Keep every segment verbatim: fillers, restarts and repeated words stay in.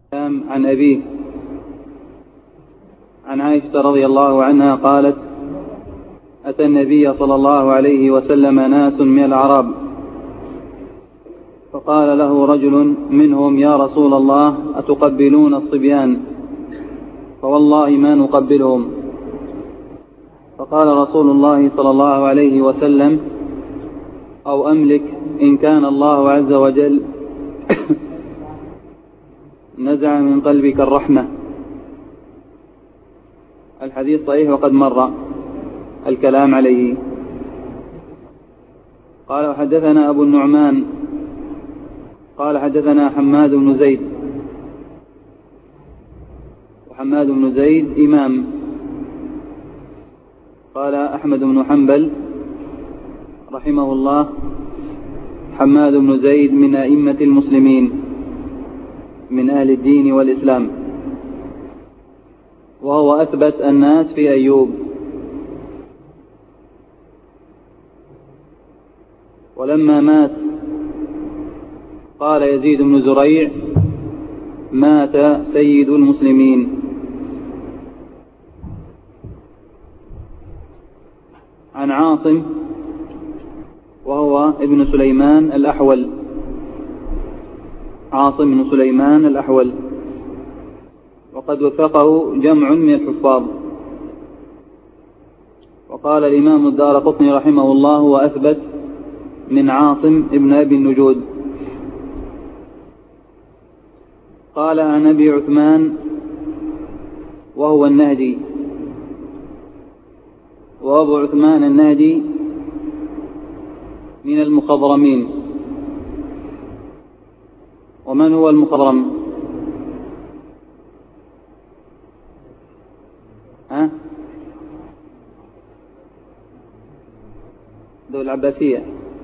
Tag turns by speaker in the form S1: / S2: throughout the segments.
S1: عن أبيه عن عائشة رضي الله عنها قالت: أتى النبي صلى الله عليه وسلم ناس من الأعراب فقال له رجل منهم: يا رسول الله، أتقبلون الصبيان؟ فوالله ما نقبلهم. فقال رسول الله صلى الله عليه وسلم: أو أملك إن كان الله عز وجل نزع من قلبك الرحمة. الحديث صحيح وقد مر الكلام عليه. قال: حدثنا أبو النعمان قال: حدثنا حماد بن زيد. وحماد بن زيد إمام. قال أحمد بن حنبل رحمه الله: حماد بن زيد من أئمة المسلمين من أهل الدين والإسلام، وهو أثبت الناس في أيوب. ولما مات قال يزيد بن زريع: مات سيد المسلمين. عن عاصم وهو ابن سليمان الأحول، عاصم بن سليمان الأحول، وقد وثقه جمع من الحفاظ. وقال الإمام الدارقطني رحمه الله: وأثبت من عاصم ابن أبي النجود. قال عن أبي عثمان وهو النهدي. وأبو عثمان النهدي من المخضرمين. ومن هو المخضرم؟ ها؟ دولة العباسية،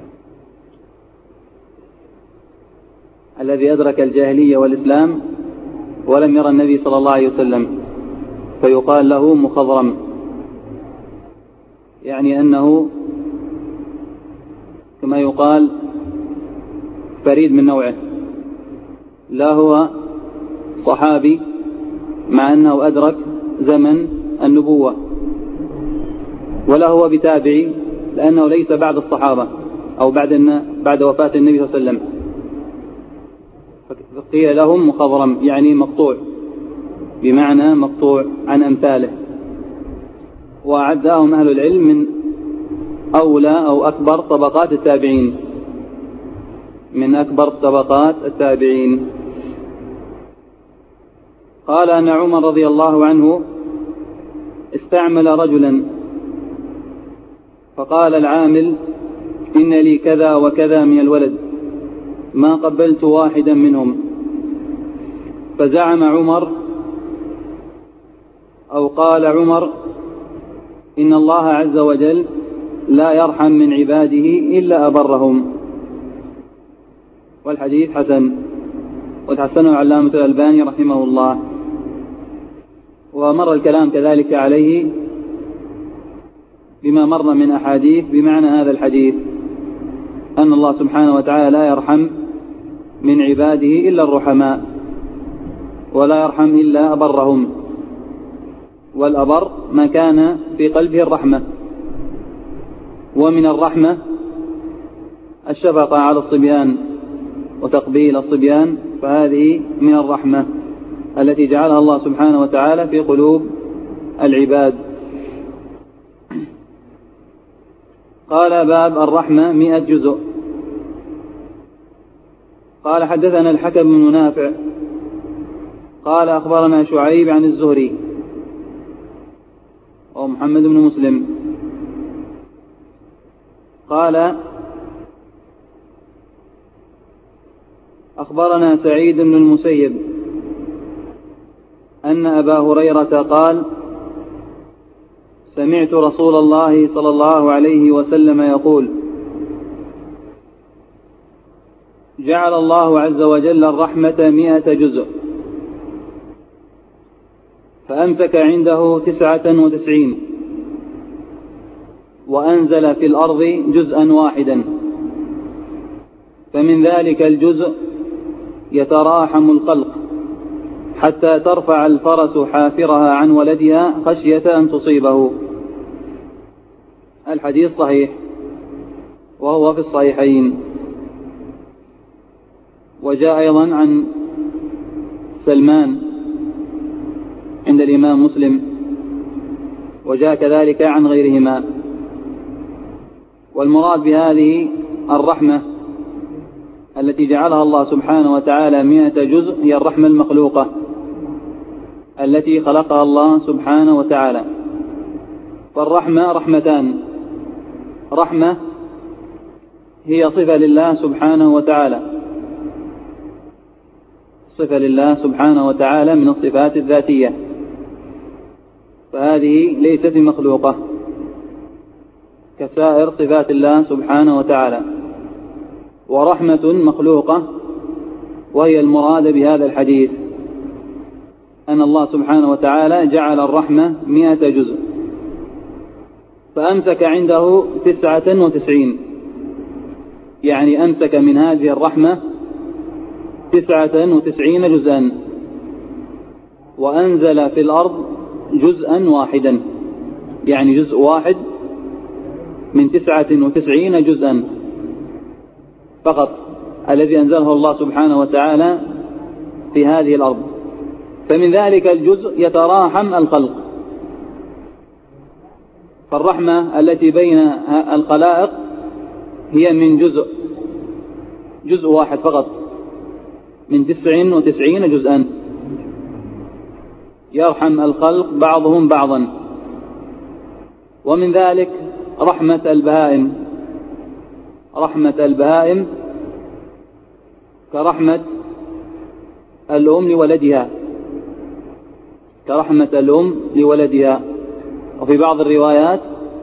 S1: الذي أدرك الجاهلية والإسلام ولم يرى النبي صلى الله عليه وسلم، فيقال له مخضرم، يعني أنه كما يقال فريد من نوعه، لا هو صحابي مع أنه أدرك زمن النبوة، ولا هو بتابعي لأنه ليس بعد الصحابة أو بعد بعد وفاة النبي صلى الله عليه وسلم. فقيل لهم مخضرم يعني مقطوع، بمعنى مقطوع عن أمثاله. وأعدهم أهل العلم من أولى أو أكبر طبقات التابعين، من أكبر طبقات التابعين. قال أن عمر رضي الله عنه استعمل رجلا، فقال العامل: إن لي كذا وكذا من الولد، ما قبلت واحدا منهم. فزعم عمر أو قال عمر: إن الله عز وجل لا يرحم من عباده إلا أبرهم. والحديث حسن، وتحسنه علامة الألباني رحمه الله. ومر الكلام كذلك عليه بما مر من أحاديث بمعنى هذا الحديث، أن الله سبحانه وتعالى لا يرحم من عباده إلا الرحماء، ولا يرحم إلا أبرهم. والأبر ما كان في قلبه الرحمة، ومن الرحمة الشفقة على الصبيان وتقبيل الصبيان، فهذه من الرحمة التي جعلها الله سبحانه وتعالى في قلوب العباد. قال: باب الرحمة مئة جزء. قال: حدثنا الحكم بن نافع قال: أخبرنا شعيب عن الزهري ومحمد بن مسلم قال: أخبرنا سعيد بن المسيب أن أبا هريرة قال: سمعت رسول الله صلى الله عليه وسلم يقول: جعل الله عز وجل الرحمة مئة جزء، فأمسك عنده تسعة وتسعين، وأنزل في الأرض جزءا واحدا، فمن ذلك الجزء يتراحم الخلق حتى ترفع الفرس حافرها عن ولدها خشية أن تصيبه. الحديث صحيح وهو في الصحيحين. وجاء أيضا عن سلمان عند الإمام مسلم، وجاء كذلك عن غيرهما. والمراد بهذه الرحمة التي جعلها الله سبحانه وتعالى مئة جزء هي الرحمة المخلوقة التي خلقها الله سبحانه وتعالى. فالرحمة رحمتان: رحمة هي صفة لله سبحانه وتعالى، صفة لله سبحانه وتعالى من الصفات الذاتية، فهذه ليست بمخلوقة كسائر صفات الله سبحانه وتعالى. ورحمة مخلوقة وهي المراد بهذا الحديث، أن الله سبحانه وتعالى جعل الرحمة مئة جزء، فأمسك عنده تسعة وتسعين، يعني أمسك من هذه الرحمة تسعة وتسعين جزءا، وأنزل في الأرض جزءا واحدا، يعني جزء واحد من تسعة وتسعين جزءا فقط الذي أنزله الله سبحانه وتعالى في هذه الأرض. فمن ذلك الجزء يتراحم الخلق. فالرحمة التي بين الخلائق هي من جزء جزء واحد فقط من تسع وتسعين جزءا، يرحم الخلق بعضهم بعضا. ومن ذلك رحمة البهائم، رحمة البهائم كرحمة الأم لولدها، كرحمة الأم لولدها. وفي بعض الروايات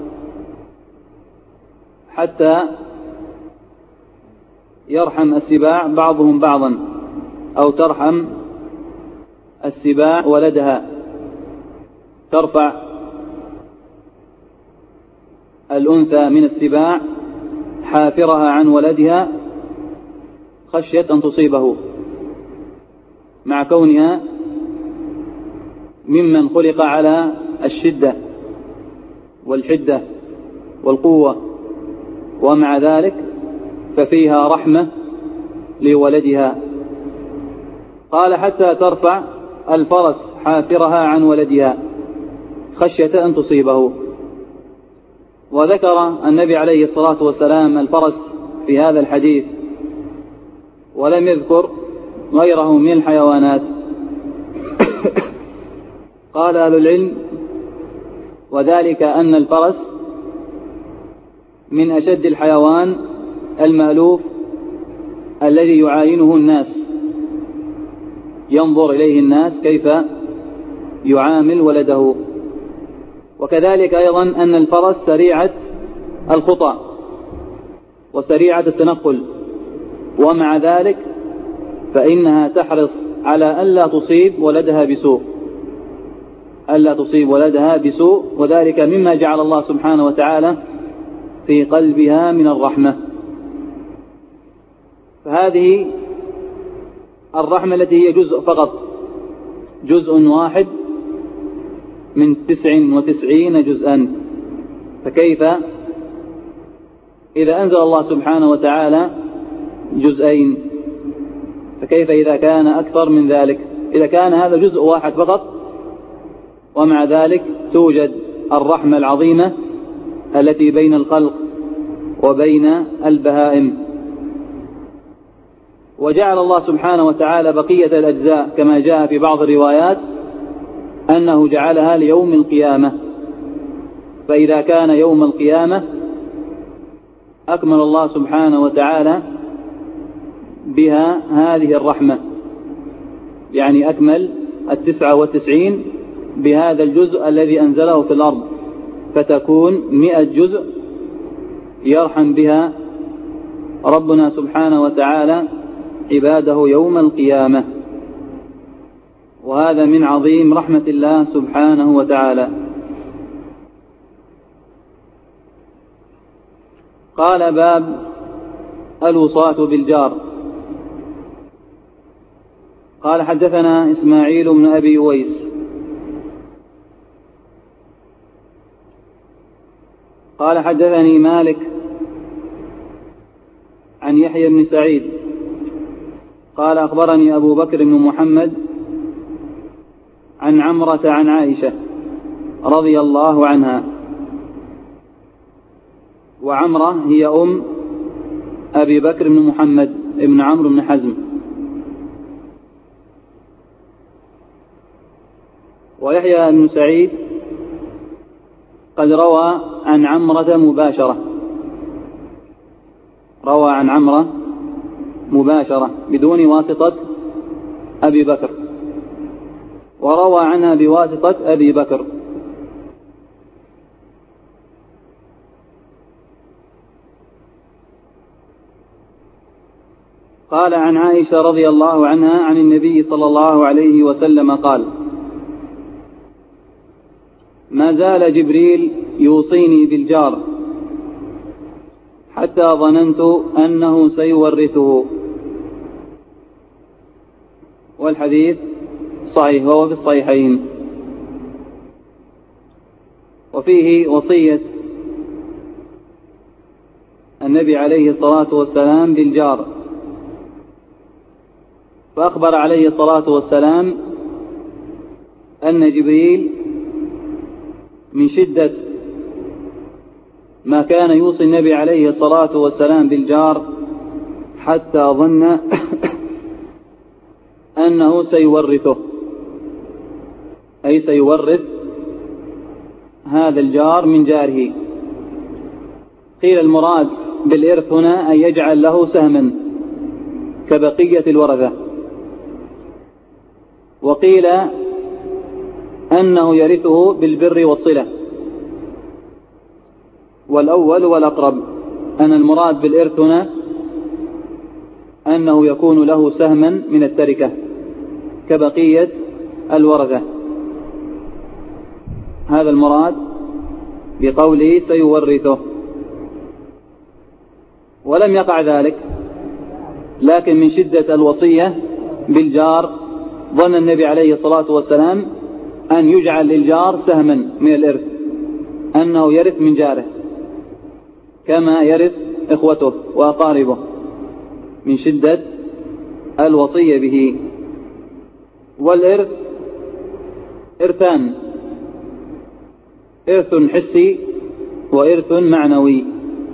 S1: حتى يرحم السباع بعضهم بعضا، أو ترحم السباع ولدها، ترفع الأنثى من السباع حافرها عن ولدها خشية أن تصيبه، مع كونها ممن خلق على الشدة والحدة والقوة، ومع ذلك ففيها رحمة لولدها. قال حتى ترفع الفرس حافرها عن ولدها خشية أن تصيبه. وذكر النبي عليه الصلاة والسلام الفرس في هذا الحديث، ولم يذكر غيره من الحيوانات. قال أهل العلم: وذلك أن الفرس من أشد الحيوان المألوف الذي يعاينه الناس، ينظر إليه الناس كيف يعامل ولده. وكذلك أيضا أن الفرس سريعة الخطى وسريعة التنقل، ومع ذلك فإنها تحرص على ألا تصيب ولدها بسوء، ألا تصيب ولدها بسوء، وذلك مما جعل الله سبحانه وتعالى في قلبها من الرحمة. فهذه الرحمة التي هي جزء فقط، جزء واحد من تسع وتسعين جزءا، فكيف إذا أنزل الله سبحانه وتعالى جزئين؟ فكيف إذا كان أكثر من ذلك؟ إذا كان هذا جزء واحد فقط، ومع ذلك توجد الرحمة العظيمة التي بين الخلق وبين البهائم. وجعل الله سبحانه وتعالى بقية الأجزاء كما جاء في بعض الروايات أنه جعلها ليوم القيامة، فإذا كان يوم القيامة أكمل الله سبحانه وتعالى بها هذه الرحمة، يعني أكمل التسعة والتسعين بهذا الجزء الذي أنزله في الأرض، فتكون مئة جزء يرحم بها ربنا سبحانه وتعالى عباده يوم القيامة. وهذا من عظيم رحمة الله سبحانه وتعالى. قال: باب الوصاة بالجار. قال حدثنا إسماعيل بن أبي أويس قال حدثني مالك عن يحيى بن سعيد قال أخبرني أبو بكر بن محمد عن عمرة عن عائشة رضي الله عنها، وعمرة هي أم أبي بكر بن محمد ابن عمرو بن حزم. ويحيى بن سعيد قد روى عن عمرة مباشرة، روى عن عمرة مباشرة بدون واسطة أبي بكر، وروى عنها بواسطة أبي بكر. قال عن عائشة رضي الله عنها عن النبي صلى الله عليه وسلم قال: ما زال جبريل يوصيني بالجار حتى ظننت أنه سيورثه. والحديث صحيح وهو في الصحيحين. وفيه وصية النبي عليه الصلاة والسلام بالجار، فأخبر عليه الصلاة والسلام أن جبريل من شدة ما كان يوصي النبي عليه الصلاة والسلام بالجار حتى ظن أنه سيورثه، أي سيورث هذا الجار من جاره. قيل المراد بالإرث هنا أن يجعل له سهما كبقية الورثة، وقيل أنه يرثه بالبر والصلة، والأول والأقرب أن المراد بالإرث هنا أنه يكون له سهما من التركة كبقية الورثة. هذا المراد بقوله سيورثه. ولم يقع ذلك، لكن من شدة الوصية بالجار ظن النبي عليه الصلاة والسلام أن يجعل للجار سهما من الإرث، أنه يرث من جاره كما يرث إخوته وأقاربه، من شدة الوصية به. والإرث إرثان: إرث حسي وإرث معنوي.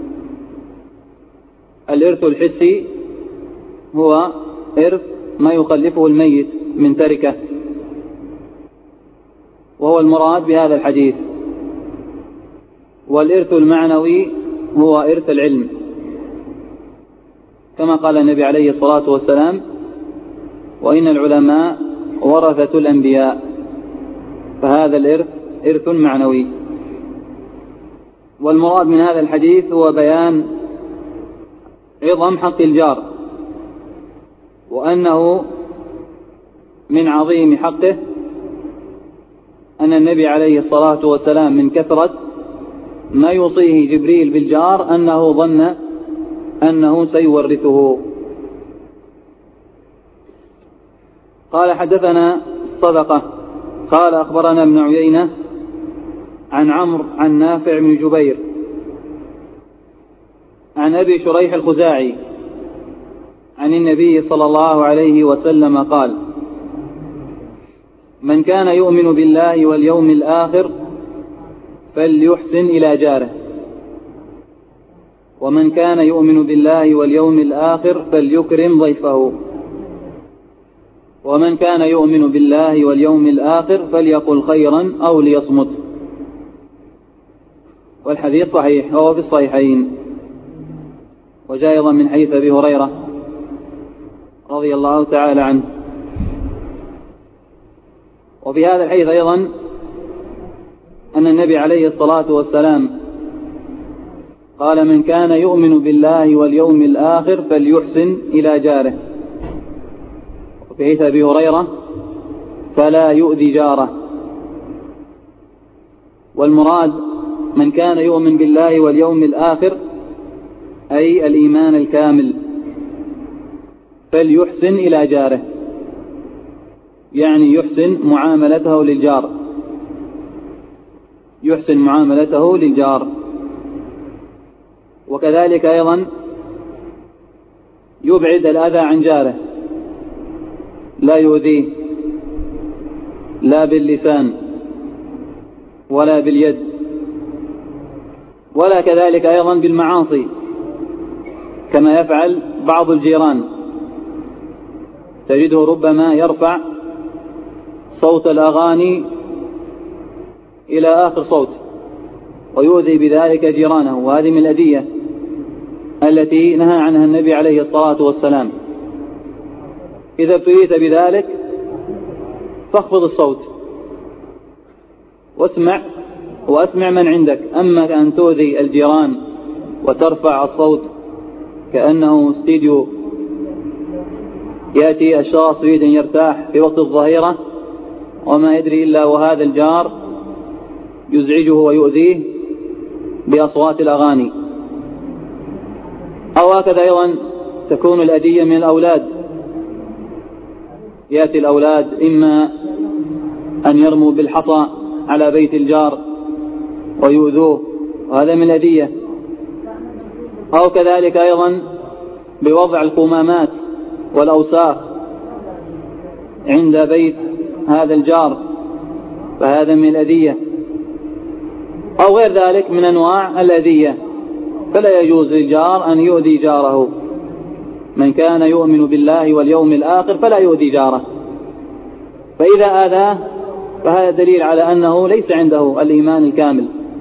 S1: الإرث الحسي هو إرث ما يخلفه الميت من تركة، وهو المراد بهذا الحديث. والإرث المعنوي هو إرث العلم، كما قال النبي عليه الصلاة والسلام: وإن العلماء ورثة الأنبياء. فهذا الإرث إرث معنوي. والمراد من هذا الحديث هو بيان عظم حق الجار، وأنه من عظيم حقه أن النبي عليه الصلاة والسلام من كثرة ما يوصيه جبريل بالجار أنه ظن أنه سيورثه. قال حدثنا صدقة قال أخبرنا ابن عيينة عن عمرو عن نافع بن جبير عن أبي شريح الخزاعي عن النبي صلى الله عليه وسلم قال: من كان يؤمن بالله واليوم الآخر فليحسن إلى جاره، ومن كان يؤمن بالله واليوم الآخر فليكرم ضيفه، ومن كان يؤمن بالله واليوم الآخر فليقل خيرا أو ليصمت. والحديث صحيح وهو في الصحيحين. وجاء أيضا من حديث أبي هريرة رضي الله تعالى عنه. وفي هذا الحديث أيضا أن النبي عليه الصلاة والسلام قال: من كان يؤمن بالله واليوم الآخر فليحسن إلى جاره. وفي حديث أبي هريرة: فلا يؤذي جاره. والمراد من كان يؤمن بالله واليوم الآخر أي الإيمان الكامل، فليحسن إلى جاره. يعني يحسن معاملته للجار، يحسن معاملته للجار. وكذلك أيضا يبعد الأذى عن جاره، لا يؤذيه لا باللسان ولا باليد، ولا كذلك أيضا بالمعاصي كما يفعل بعض الجيران، تجده ربما يرفع صوت الأغاني إلى آخر صوت ويؤذي بذلك جيرانه، وهذه من الأذية التي نهى عنها النبي عليه الصلاة والسلام. إذا ابتليت بذلك فاخفض الصوت واسمع واسمع من عندك. أما أن تؤذي الجيران وترفع الصوت كأنه استديو يأتي الشخص يريد أن يرتاح في وقت الظهيرة وما يدري إلا وهذا الجار يزعجه ويؤذيه بأصوات الأغاني. أو هكذا أيضا تكون الأذية من الأولاد، يأتي الأولاد إما أن يرموا بالحصى على بيت الجار ويؤذوه، وهذا من الأذية. أو كذلك أيضا بوضع القمامات والأوساخ عند بيت هذا الجار، فهذا من الأذية. أو غير ذلك من أنواع الأذية، فلا يجوز للجار أن يؤذي جاره. من كان يؤمن بالله واليوم الآخر فلا يؤذي جاره، فإذا آذاه فهذا دليل على أنه ليس عنده الإيمان الكامل،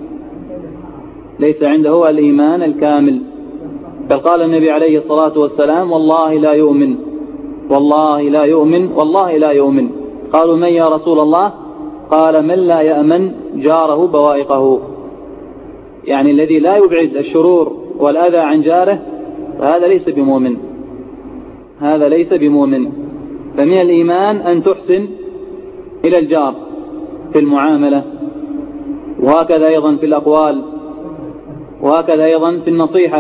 S1: ليس عنده الإيمان الكامل. بل قال النبي عليه الصلاة والسلام: والله لا يؤمن، والله لا يؤمن، والله لا يؤمن. قالوا: من يا رسول الله؟ قال: من لا يأمن جاره بوائقه، يعني الذي لا يبعد الشرور والأذى عن جاره فهذا ليس بمؤمن، هذا ليس بمؤمن. فمن الإيمان أن تحسن إلى الجار في المعاملة، وهكذا أيضا في الأقوال، وهكذا أيضا في النصيحة،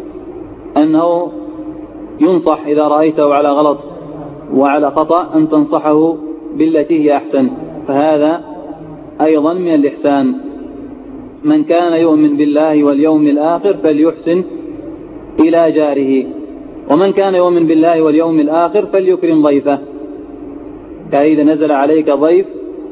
S1: أنه ينصح إذا رأيته على غلط وعلى خطأ أن تنصحه بالتي هي أحسن، فهذا أيضا من الإحسان. من كان يؤمن بالله واليوم الآخر فليحسن إلى جاره، ومن كان يؤمن بالله واليوم الآخر فليكرم ضيفه. فإذا نزل عليك ضيف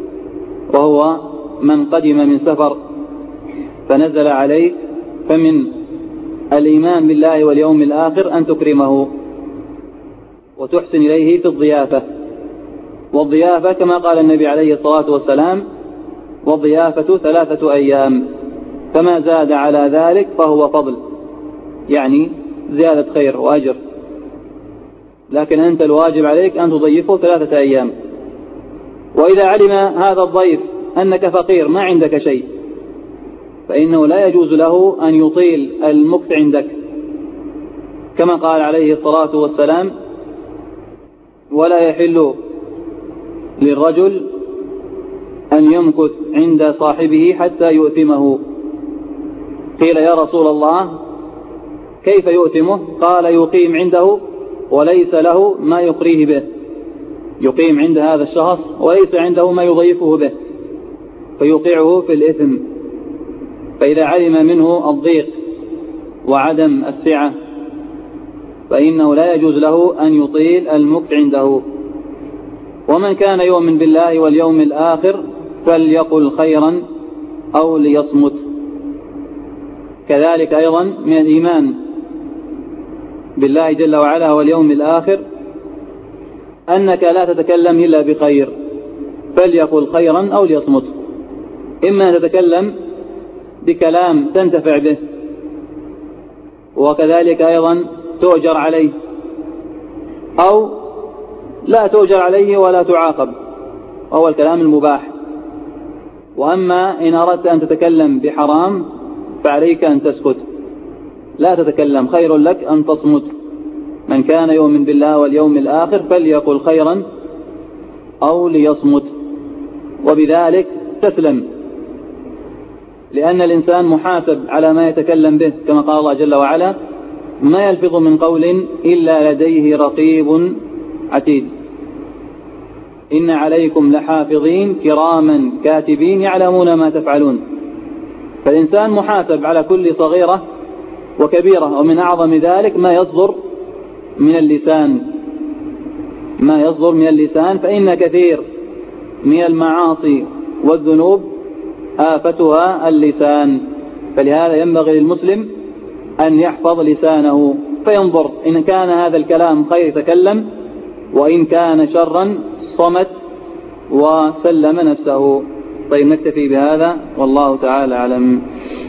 S1: وهو من قدم من سفر فنزل عليك، فمن الإيمان بالله واليوم الآخر أن تكرمه وتحسن إليه في الضيافة. والضيافة كما قال النبي عليه الصلاة والسلام: والضيافة ثلاثة أيام، فما زاد على ذلك فهو فضل، يعني زيادة خير وأجر. لكن أنت الواجب عليك أن تضيفه ثلاثة أيام. وإذا علم هذا الضيف أنك فقير ما عندك شيء فإنه لا يجوز له أن يطيل المكث عندك، كما قال عليه الصلاة والسلام: ولا يحل للرجل أن يمكث عند صاحبه حتى يؤثمه. قيل: يا رسول الله كيف يؤثمه؟ قال: يقيم عنده وليس له ما يقريه به، يقيم عند هذا الشخص وليس عنده ما يضيفه به فيوقعه في الإثم. فإذا علم منه الضيق وعدم السعة فإنه لا يجوز له أن يطيل المكث عنده. ومن كان يؤمن بالله واليوم الآخر فليقل خيرا أو ليصمت. كذلك أيضا من الإيمان بالله جل وعلا واليوم الآخر أنك لا تتكلم إلا بخير، فليقل خيرا أو ليصمت. إما أن تتكلم بكلام تنتفع به وكذلك أيضا تؤجر عليه، أو لا تؤجر عليه ولا تعاقب، وهو الكلام المباح. وأما إن أردت أن تتكلم بحرام فعليك أن تسكت، لا تتكلم، خير لك أن تصمت. من كان يؤمن بالله واليوم الآخر فليقل خيرا أو ليصمت، وبذلك تسلم، لأن الإنسان محاسب على ما يتكلم به، كما قال الله جل وعلا: ما يلفظ من قول إلا لديه رقيب عتيد. إن عليكم لحافظين كراما كاتبين يعلمون ما تفعلون. فالإنسان محاسب على كل صغيرة وكبيرة، ومن أعظم ذلك ما يصدر من اللسان ما يصدر من اللسان فإن كثير من المعاصي والذنوب آفتها اللسان. فلهذا ينبغي للمسلم أن يحفظ لسانه فينظر إن كان هذا الكلام خير تكلم، وإن كان شرا صمت وسلم نفسه. طيب نكتفي بهذا والله تعالى أعلم.